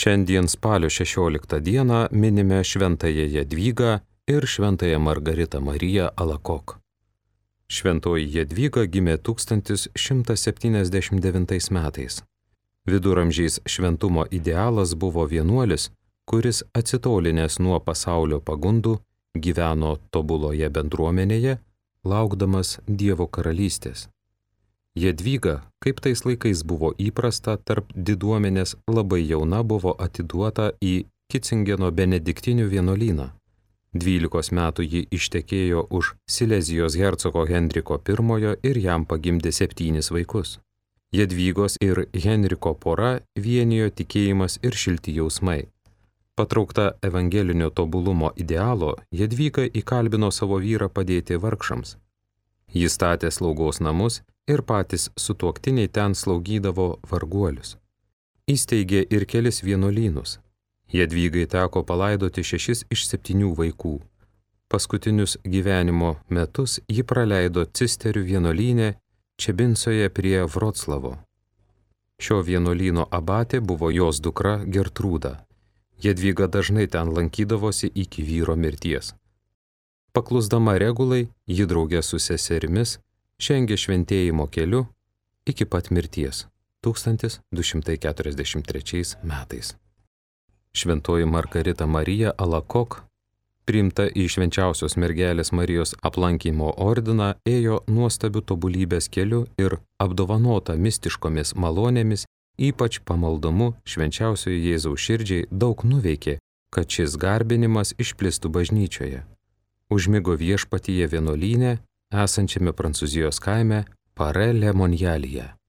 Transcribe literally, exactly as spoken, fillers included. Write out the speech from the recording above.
Šiandien spalio šešioliktą dieną minime šventąją Jadvygą ir šventąją Margaritą Mariją Alakok. Šventoji Jadvyga gimė tūkstantis šimtas septyniasdešimt devintais metais. Viduramžiais šventumo idealas buvo vienuolis, kuris atsitolinęs nuo pasaulio pagundų gyveno tobuloje bendruomenėje, laukdamas Dievo karalystės. Jadvyga, kaip tais laikais buvo įprasta, tarp diduomenės labai jauna buvo atiduota į Kicingeno benediktinių vienuolyną. Dvylikos metų ji ištekėjo už Silezijos hercogo Henriko pirmojo ir jam pagimdė septynis vaikus. Jadvygos ir Henriko pora vienijo tikėjimas ir šilti jausmai. Patraukta evangelinio tobulumo idealo, Jadvyga įkalbino savo vyrą padėti vargšams. Jis statė slaugos namus ir patys sutuoktiniai ten slaugydavo varguolius. Įsteigė ir kelis vienuolynus. Jadvygai teko palaidoti šešis iš septynių vaikų. Paskutinius gyvenimo metus ji praleido Cisterių vienuolyne Čebinsoje prie Vroclavo. Šio vienuolyno abatė buvo jos dukra Gertrūda. Jadvyga dažnai ten lankydavosi iki vyro mirties. Paklusdama regulai, ji draugė su seserimis žengė šventėjimo keliu iki pat mirties tūkstantis du šimtai keturiasdešimt trečiais metais. Šventoji Margarita Marija Alakok, priimta į švenčiausios mergelės Marijos aplankymo ordiną, ėjo nuostabiu tobulybės keliu ir apdovanota mistiškomis malonėmis, ypač pamaldumu švenčiausiojo Jėzaus širdžiai, daug nuveikė, kad šis garbinimas išplistų bažnyčioje. Užmigo viešpatyje vienuolyne, esančiame Prancūzijos kaime Pare-le-Monjalyje.